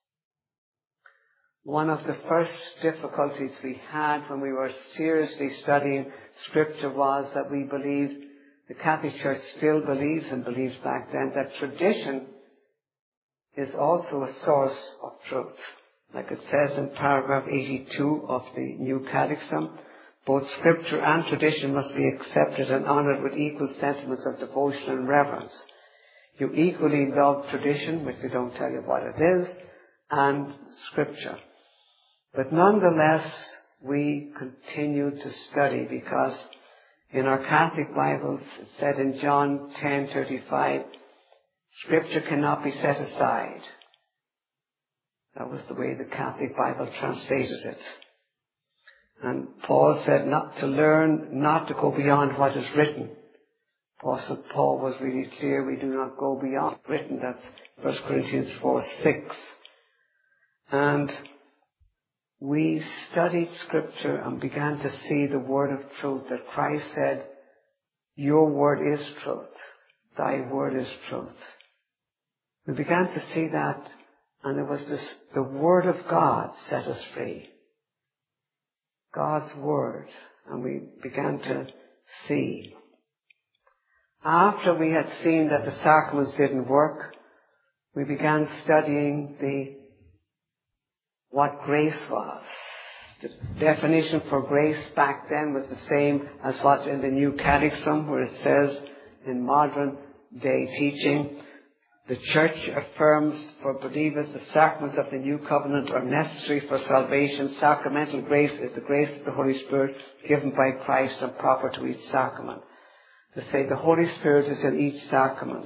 One of the first difficulties we had when we were seriously studying Scripture was that we believed, the Catholic Church still believes and believes back then, that tradition is also a source of truth. Like it says in paragraph eighty-two of the New Catechism, both Scripture and tradition must be accepted and honoured with equal sentiments of devotion and reverence. You equally love tradition, which they don't tell you what it is, and Scripture. But nonetheless, we continue to study, because in our Catholic Bibles, it said in John ten thirty-five, Scripture cannot be set aside. That was the way the Catholic Bible translated it. And Paul said not to learn, not to go beyond what is written. Apostle Paul was really clear, we do not go beyond written. That's First Corinthians four six. And we studied Scripture and began to see the word of truth, that Christ said, your word is truth. Thy word is truth. We began to see that, and it was this, the word of God set us free. God's word. And we began to see. After we had seen that the sacraments didn't work, we began studying the what grace was. The definition for grace back then was the same as what's in the New Catechism, where it says in modern day teaching, the Church affirms for believers the sacraments of the New Covenant are necessary for salvation. Sacramental grace is the grace of the Holy Spirit given by Christ and proper to each sacrament. To say the Holy Spirit is in each sacrament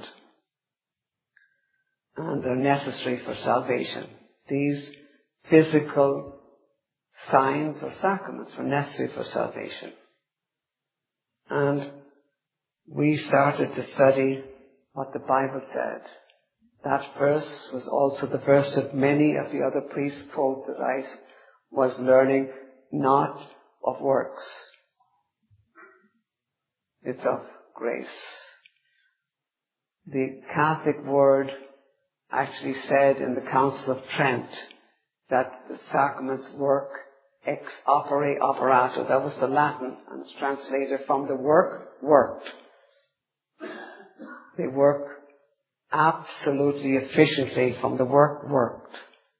and they're necessary for salvation. These physical signs or sacraments were necessary for salvation. And we started to study what the Bible said. That verse was also the verse that many of the other priests quote that I was learning, not of works. It's of grace. The Catholic word actually said in the Council of Trent that the sacraments work ex opere operato. That was the Latin, and it's translated from the work worked. They work absolutely efficiently from the work worked.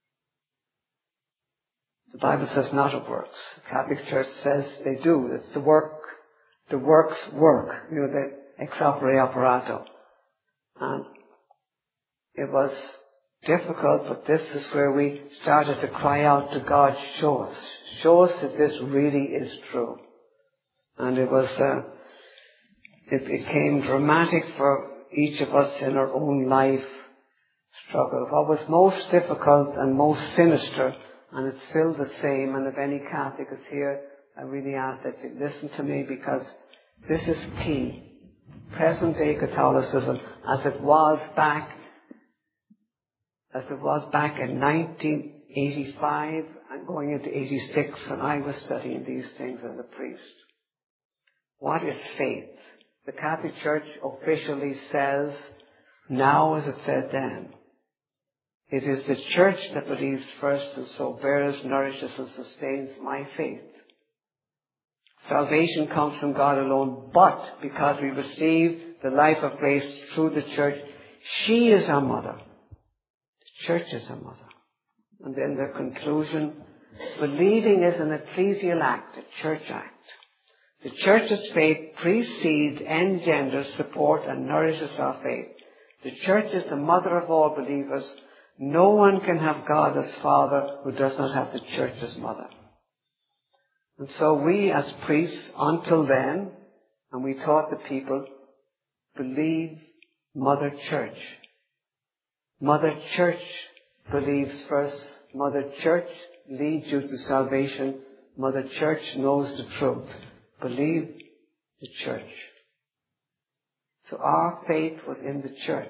The Bible says not of works. The Catholic Church says they do. It's the work, the works work. You know, the ex opere operato. And it was difficult, but this is where we started to cry out to God, show us. Show us that this really is true. And it was, uh, it became dramatic for each of us in our own life struggle. What was most difficult and most sinister, and it's still the same, and if any Catholic is here, I really ask that you listen to me, because this is key. Present day Catholicism, as it was back, as it was back in nineteen eighty-five and going into eighty-six when I was studying these things as a priest. What is faith? the Catholic Church officially says, now as it said then, it is the Church that believes first and so bears, nourishes and sustains my faith. Salvation comes from God alone, but because we receive the life of grace through the Church, she is our mother. The Church is our mother. And then the conclusion, believing is an ecclesial act, a church act. The Church's faith precedes, engenders, supports and nourishes our faith. The Church is the mother of all believers. No one can have God as Father who does not have the Church as mother. And so we as priests, until then, and we taught the people, believe Mother Church. Mother Church believes first. Mother Church leads you to salvation. Mother Church knows the truth. Believe the Church. So our faith was in the Church.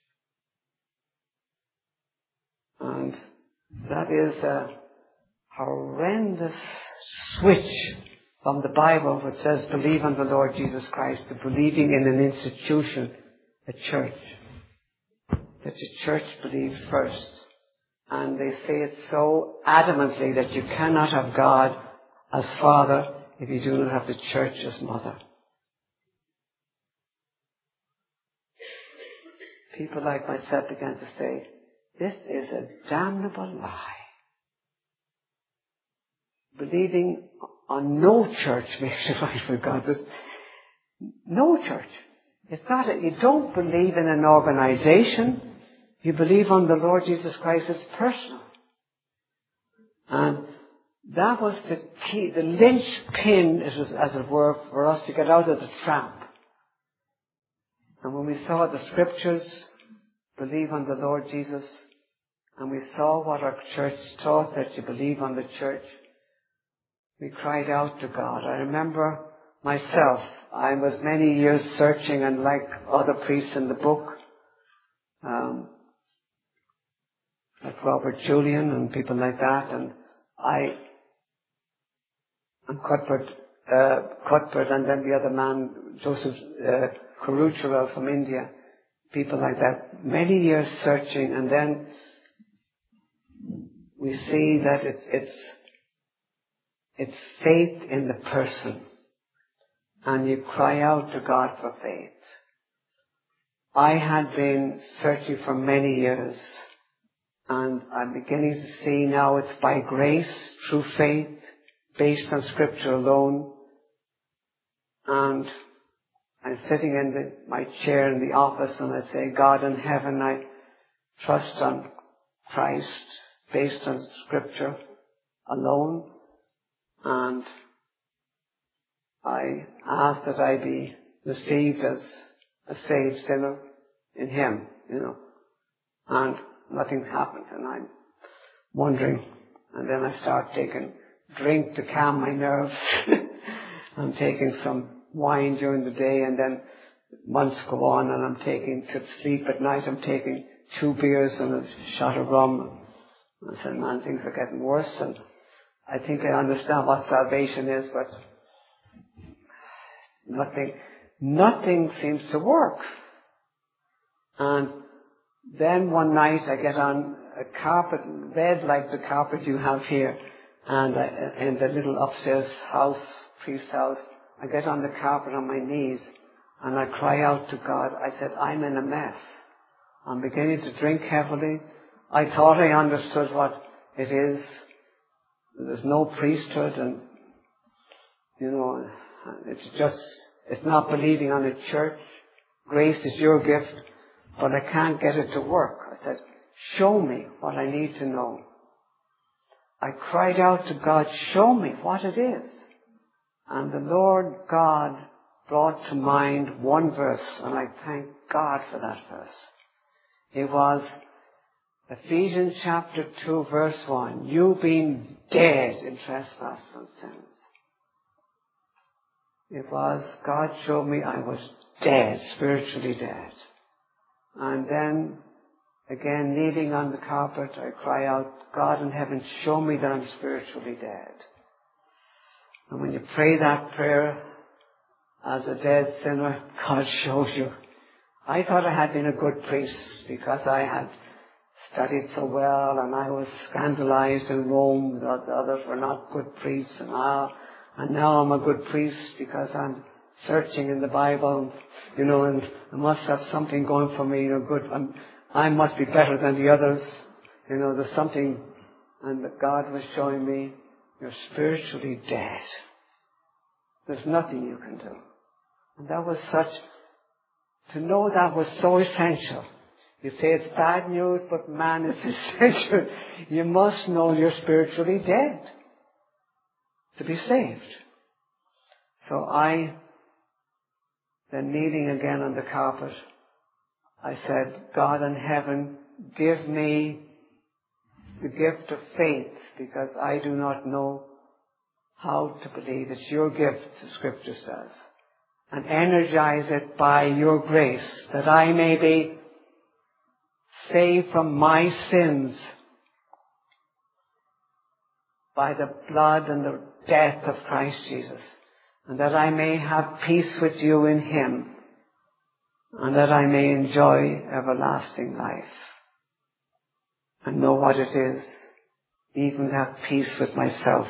And that is a horrendous switch from the Bible which says believe on the Lord Jesus Christ to believing in an institution, a church. That the church believes first. And they say it so adamantly that you cannot have God as Father if you do not have the church as mother. People like myself began to say, this is a damnable lie. Believing on no church makes you right with God. There's no church. It's not a, you don't believe in an organization. You believe on the Lord Jesus Christ as personal. And that was the key, the linchpin, as it were, for us to get out of the trap. And when we saw the scriptures, believe on the Lord Jesus, and we saw what our church taught, that you believe on the church, we cried out to God. I remember myself, I was many years searching, and like other priests in the book, um, like Robert Julian and people like that, and I, and Cuthbert, uh, Cuthbert, and then the other man, Joseph uh, Kurucharal from India, people like that, many years searching, and then we see that it, it's it's faith in the person, and you cry out to God for faith. I had been searching for many years, and I'm beginning to see now it's by grace, through faith, based on Scripture alone. And I'm sitting in the, my chair in the office, and I say, God in heaven, I trust on Christ, based on Scripture alone. And I ask that I be received as a saved sinner in Him, you know. And nothing happened, and I'm wondering. And then I start taking drink to calm my nerves. I'm taking some wine during the day, and then months go on, and I'm taking, to sleep at night, I'm taking two beers and a shot of rum. And I said, man, things are getting worse, and I think I understand what salvation is, but nothing, nothing seems to work. And then one night I get on a carpet, red like the carpet you have here, and I, in the little upstairs house, priest's house, I get on the carpet on my knees, and I cry out to God. I said, I'm in a mess. I'm beginning to drink heavily. I thought I understood what it is. There's no priesthood, and, you know, it's just, it's not believing on a church. Grace is your gift, but I can't get it to work. I said, show me what I need to know. I cried out to God, show me what it is. And the Lord God brought to mind one verse, and I thank God for that verse. It was Ephesians chapter two, verse one. You being dead in trespass and sins. It was, God showed me I was dead, spiritually dead. And then, again, kneeling on the carpet, I cry out, God in heaven, show me that I'm spiritually dead. And when you pray that prayer, as a dead sinner, God shows you. I thought I had been a good priest because I had studied so well, and I was scandalized in Rome that the others were not good priests, and, I, and now I'm a good priest because I'm searching in the Bible, you know, and I must have something going for me, you know, good. I'm, I must be better than the others, you know, there's something, and God was showing me, you're spiritually dead. There's nothing you can do. And that was such, to know that was so essential. You say it's bad news, but man, it's essential. You must know you're spiritually dead to be saved. So I, then kneeling again on the carpet, I said, God in heaven, give me the gift of faith, because I do not know how to believe. It's your gift, the Scripture says. And energize it by your grace, that I may be saved from my sins by the blood and the death of Christ Jesus, and that I may have peace with you in Him, and that I may enjoy everlasting life and know what it is even to have peace with myself.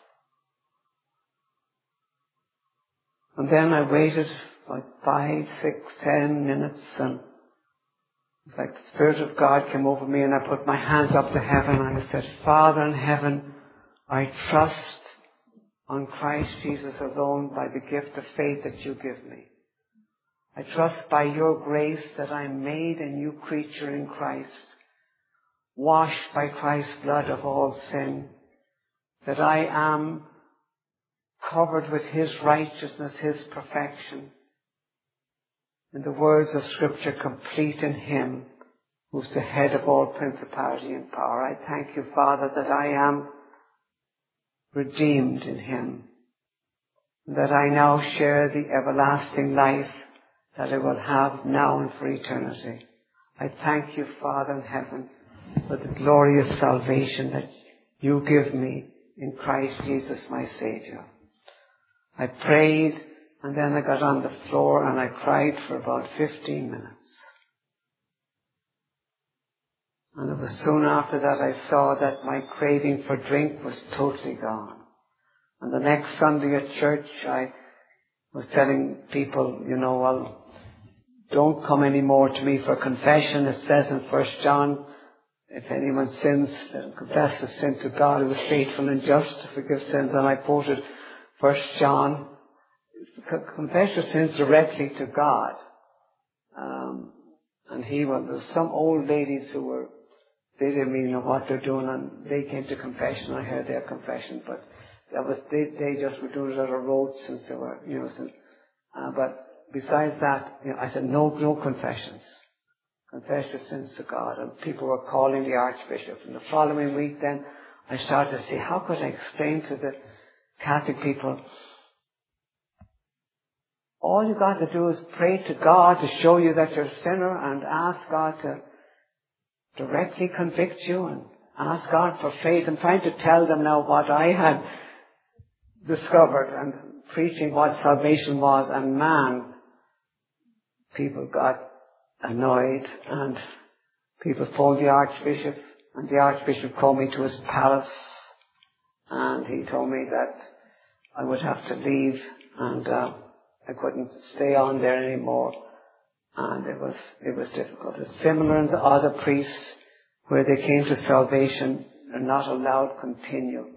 And then I waited like five, six, ten minutes, and it's like the Spirit of God came over me, and I put my hands up to heaven and I said, Father in heaven, I trust on Christ Jesus alone by the gift of faith that you give me. I trust by your grace that I'm made a new creature in Christ, washed by Christ's blood of all sin, that I am covered with His righteousness, His perfection. In the words of Scripture, complete in Him who's the head of all principality and power. I thank you, Father, that I am redeemed in Him, that I now share the everlasting life that I will have now and for eternity. I thank you, Father in heaven, for the glorious salvation that you give me in Christ Jesus, my Savior. I prayed, and then I got on the floor and I cried for about fifteen minutes. And it was soon after that I saw that my craving for drink was totally gone. And the next Sunday at church, I was telling people, you know, well, don't come anymore to me for confession. It says in First John, if anyone sins, let him confess his sin to God, who is faithful and just to forgive sins. And I quoted First John, confess your sins directly to God. Um, and he, well, there was some old ladies who were, they didn't really know what they're doing, and they came to confession. I heard their confession, but that was, they, they just were doing it out of rote since they were, you know, since, uh, but besides that, you know, I said, no, no confessions. Confess your sins to God. And people were calling the Archbishop. And the following week then, I started to see, how could I explain to the Catholic people, all you got to do is pray to God to show you that you're a sinner, and ask God to directly convict you, and ask God for faith. I'm trying to tell them now what I had discovered, and preaching what salvation was, and man, people got annoyed, and people phoned the Archbishop, and the Archbishop called me to his palace, and he told me that I would have to leave, and uh, I couldn't stay on there anymore, and it was it was difficult. It's similar in the other priests, where they came to salvation, they're not allowed to continue.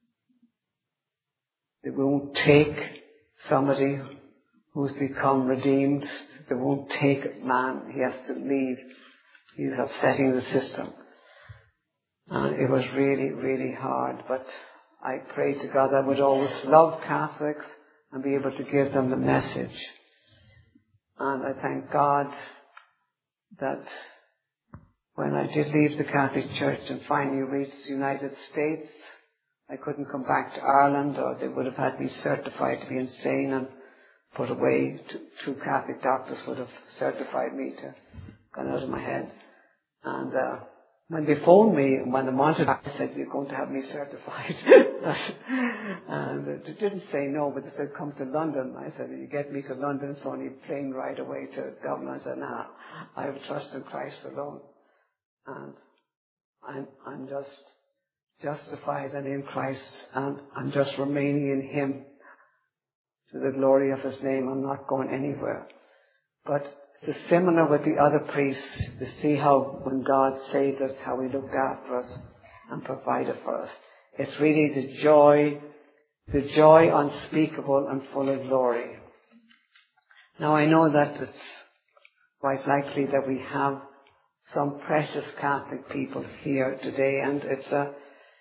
They won't take somebody who's become redeemed. They won't take a man. He has to leave. He's upsetting the system. And it was really, really hard. But I prayed to God I would always love Catholics and be able to give them the message. And I thank God that when I did leave the Catholic Church and finally reached the United States, I couldn't come back to Ireland, or they would have had me certified to be insane and put away. Two Catholic doctors would have certified me to gone out of my head. And uh, when they phoned me, when the monitor said, you're going to have me certified. And they didn't say no, but they said, come to London. I said, you get me to London, it's only a plane right away to Dublin. I said, nah, I have trust in Christ alone. And I'm, I'm just justified and in Christ, and I'm just remaining in Him to the glory of His name. I'm not going anywhere. But it's similar with the other priests, to see how when God saved us, how He looked after us and provided for us. It's really the joy, the joy unspeakable and full of glory. Now I know that it's quite likely that we have some precious Catholic people here today, and it's a,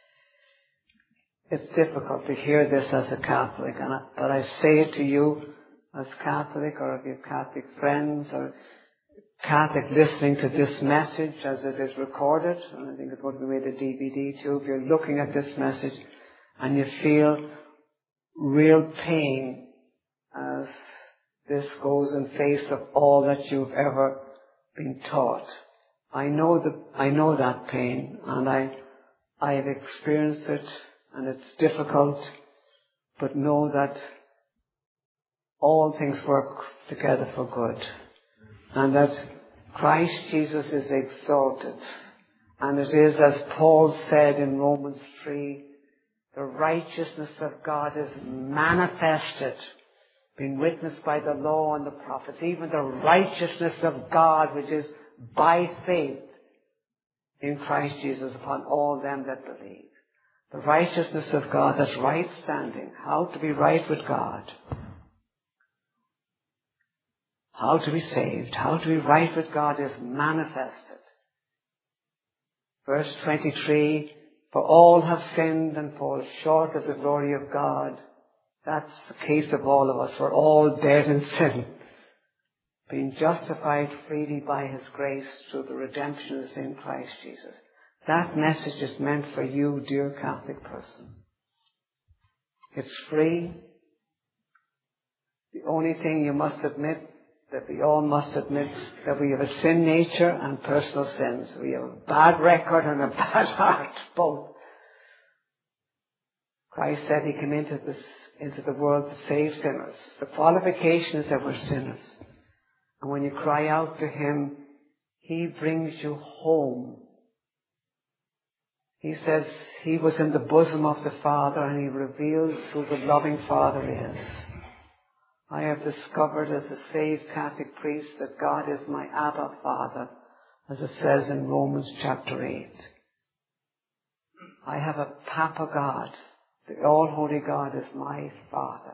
it's difficult to hear this as a Catholic, and I, but I say it to you as Catholic, or if you have Catholic friends or Catholic listening to this message as it is recorded, and I think it's going to be made a D V D too, if you're looking at this message and you feel real pain as this goes in face of all that you've ever been taught. I know that, I know that pain, and I, I have experienced it, and it's difficult, but know that all things work together for good, and that Christ Jesus is exalted. And it is, as Paul said in Romans three, the righteousness of God is manifested, being witnessed by the law and the prophets, even the righteousness of God which is by faith in Christ Jesus upon all them that believe. The righteousness of God, that's right standing, how to be right with God, how to be saved, how to be right with God is manifested. Verse twenty-three, for all have sinned and fall short of the glory of God. That's the case of all of us. We're all dead in sin, being justified freely by His grace through the redemption that's in Christ Jesus. That message is meant for you, dear Catholic person. It's free. The only thing you must admit, that we all must admit, that we have a sin nature and personal sins. We have a bad record and a bad heart, both. Christ said He came into this, into the world to save sinners. The qualification is that we're sinners. And when you cry out to Him, He brings you home. He says He was in the bosom of the Father, and He reveals who the loving Father is. I have discovered as a saved Catholic priest that God is my Abba Father, as it says in Romans chapter eight. I have a Papa God. The all-holy God is my Father.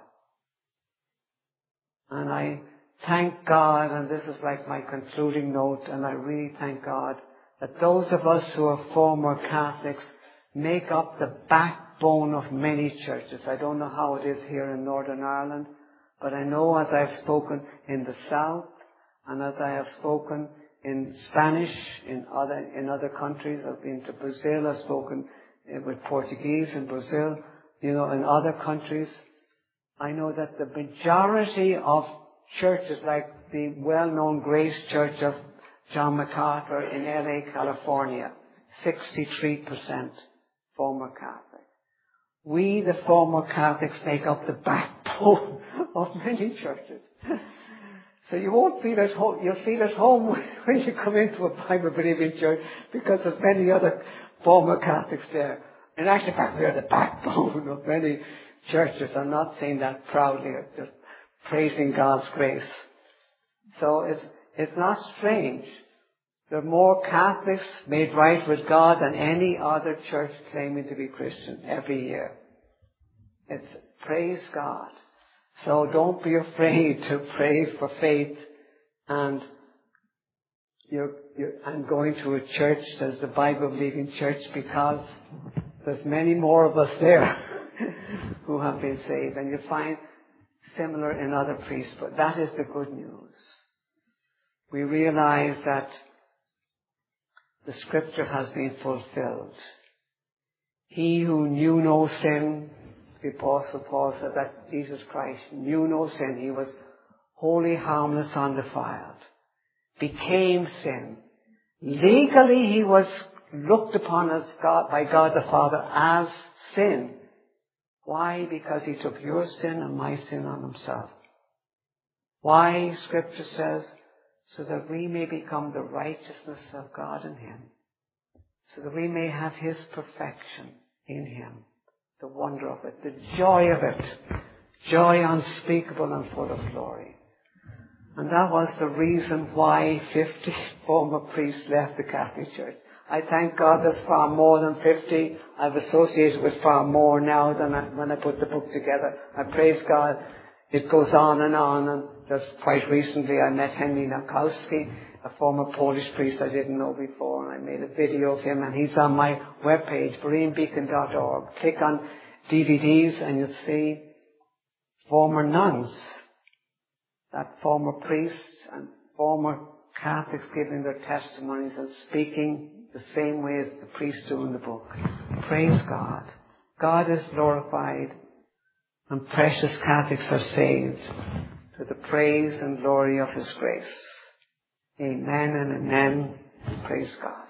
And I thank God, and this is like my concluding note, and I really thank God that those of us who are former Catholics make up the backbone of many churches. I don't know how it is here in Northern Ireland, but I know as I've spoken in the South, and as I have spoken in Spanish in other in other countries, I've been to Brazil, I've spoken with Portuguese in Brazil, you know, in other countries. I know that the majority of churches, like the well-known Grace Church of John MacArthur in L A, California, sixty-three percent former Catholic. We, the former Catholics, make up the backbone of many churches. So you won't feel at home, you'll feel at home when you come into a Bible-believing church, because there's many other former Catholics there. In actual fact, we are the backbone of many churches. I'm not saying that proudly, I'm just praising God's grace. So it's, it's not strange. There are more Catholics made right with God than any other church claiming to be Christian every year. It's praise God. So don't be afraid to pray for faith and you're, you're, and going to a church as the Bible-believing church, because there's many more of us there who have been saved. And you find similar in other priests, but that is the good news. We realize that the scripture has been fulfilled. He who knew no sin, the Apostle Paul said that Jesus Christ knew no sin. He was wholly harmless, undefiled. Became sin. Legally he was looked upon as God, by God the Father as sin. Why? Because he took your sin and my sin on himself. Why? Scripture says, so that we may become the righteousness of God in him. So that we may have his perfection in him. The wonder of it, the joy of it. Joy unspeakable and full of glory. And that was the reason why fifty former priests left the Catholic Church. I thank God there's far more than fifty. I've associated with far more now than I, when I put the book together. I praise God. It goes on and on. And just quite recently I met Henry Nakowski, a former Polish priest I didn't know before. And I made a video of him, and he's on my webpage, berean beacon dot org. Click on D V Ds and you'll see former nuns, that former priests and former Catholics giving their testimonies and speaking the same way as the priests do in the book. Praise God. God is glorified and precious Catholics are saved to the praise and glory of his grace. Amen and amen. Praise God.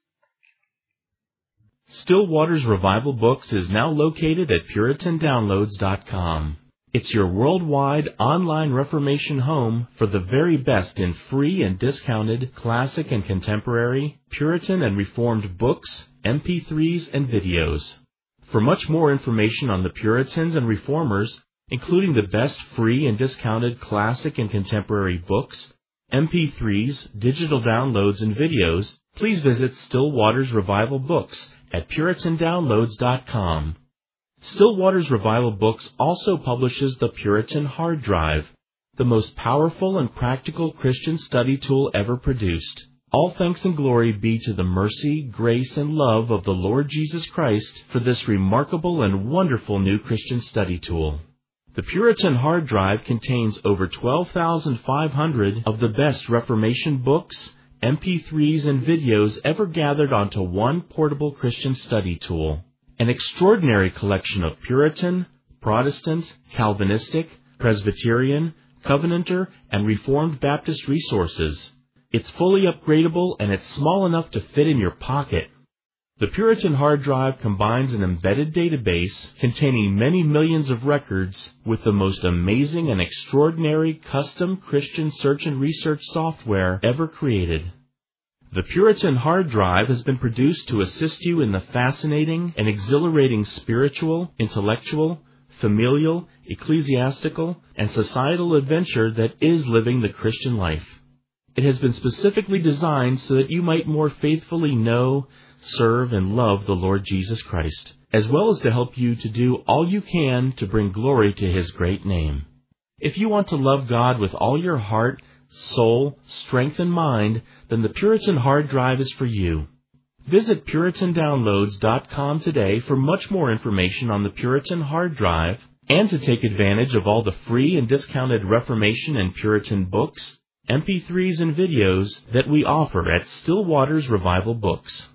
Still Waters Revival Books is now located at Puritan Downloads dot com. It's your worldwide online Reformation home for the very best in free and discounted classic and contemporary, Puritan and Reformed books, M P threes, and videos. For much more information on the Puritans and Reformers, including the best free and discounted classic and contemporary books, M P threes, digital downloads, and videos, please visit Still Waters Revival Books at Puritan Downloads dot com. Still Waters Revival Books also publishes the Puritan Hard Drive, the most powerful and practical Christian study tool ever produced. All thanks and glory be to the mercy, grace, and love of the Lord Jesus Christ for this remarkable and wonderful new Christian study tool. The Puritan Hard Drive contains over twelve thousand five hundred of the best Reformation books, M P threes, and videos ever gathered onto one portable Christian study tool. An extraordinary collection of Puritan, Protestant, Calvinistic, Presbyterian, Covenanter, and Reformed Baptist resources. It's fully upgradable and it's small enough to fit in your pocket. The Puritan Hard Drive combines an embedded database containing many millions of records with the most amazing and extraordinary custom Christian search and research software ever created. The Puritan Hard Drive has been produced to assist you in the fascinating and exhilarating spiritual, intellectual, familial, ecclesiastical, and societal adventure that is living the Christian life. It has been specifically designed so that you might more faithfully know, serve, and love the Lord Jesus Christ, as well as to help you to do all you can to bring glory to his great name. If you want to love God with all your heart, soul, strength, and mind, then the Puritan Hard Drive is for you. Visit Puritan Downloads dot com today for much more information on the Puritan Hard Drive and to take advantage of all the free and discounted Reformation and Puritan books, M P threes, and videos that we offer at Still Waters Revival Books.